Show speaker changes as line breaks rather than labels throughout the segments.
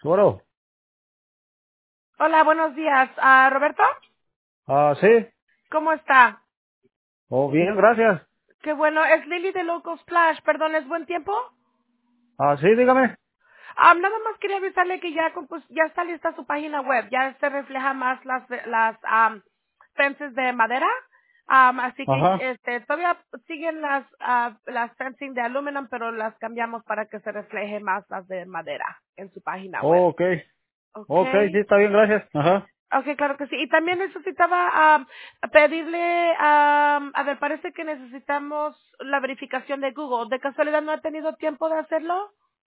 Bueno,
Hola, buenos días. ¿Roberto?
sí,
¿Cómo está?
bien, gracias.
Qué bueno. Es Lily de Local Splash. Perdón, ¿es buen tiempo?
Sí, dígame.
Nada más quería avisarle que ya está lista su página web. Ya se refleja más las fences de madera. Así que
Ajá.
todavía siguen las fencing de aluminum, pero las cambiamos para que se refleje más las de madera en su página web.
Ok, ok, sí,
Okay.
está bien, gracias. Ajá.
Ok, claro que sí. Y también necesitaba pedirle, a ver, parece que necesitamos la verificación de Google. ¿De casualidad no ha tenido tiempo de hacerlo?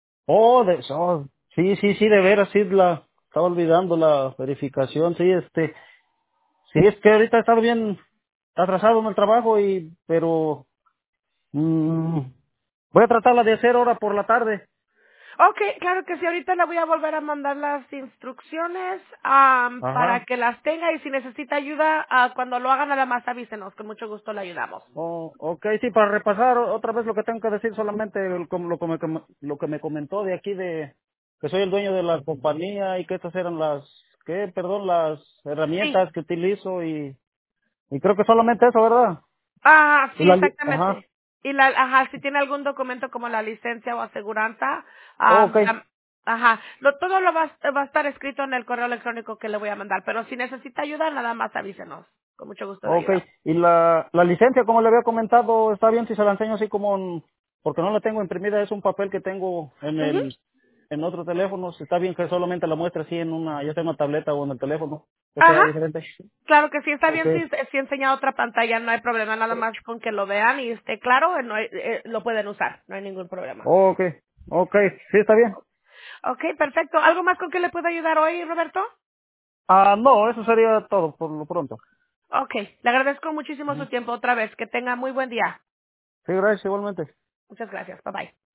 Sí, sí, sí, de veras, sí, estaba olvidando la verificación, sí, sí, es que ahorita he estado bien atrasado en el trabajo pero, mm, voy a tratarla de hacer ahora por la tarde.
Ok, claro que sí. Ahorita le voy a volver a mandar las instrucciones para
Ajá.
que las tenga y si necesita ayuda, cuando lo haga nada más avísenos. Con mucho gusto le ayudamos.
Ok, sí, para repasar otra vez lo que tengo que decir, solamente lo que me comentó de aquí que soy el dueño de la compañía y que estas eran las
Sí.
herramientas que utilizo y creo que solamente eso, ¿verdad? Y
Sí,
ajá,
exactamente. Y si tiene algún documento como la licencia o aseguranza,
ok,
todo va a estar escrito en el correo electrónico que le voy a mandar, pero si necesita ayuda, nada más avísenos. Con mucho gusto le
ok.
ayudamos.
Y la licencia, como le había comentado, está bien si se la enseño así porque no la tengo imprimida, es un papel que tengo
Ujú.
en otro teléfono, si está bien que solamente la muestre así ya sea en una tableta o en el teléfono, que sea
Ajá.
diferente.
Claro que sí, está
Ok,
bien si enseña otra pantalla, no hay problema, nada más con que lo vean y esté claro, lo pueden usar, no hay ningún problema.
ok, ok, sí, está bien.
Ok, perfecto. ¿Algo más con que le pueda ayudar hoy, Roberto?
No, eso sería todo por lo pronto.
Ok, le agradezco muchísimo su
Ujú.
tiempo otra vez. Que tenga muy buen día.
Sí, gracias igualmente.
Muchas gracias. Bye bye.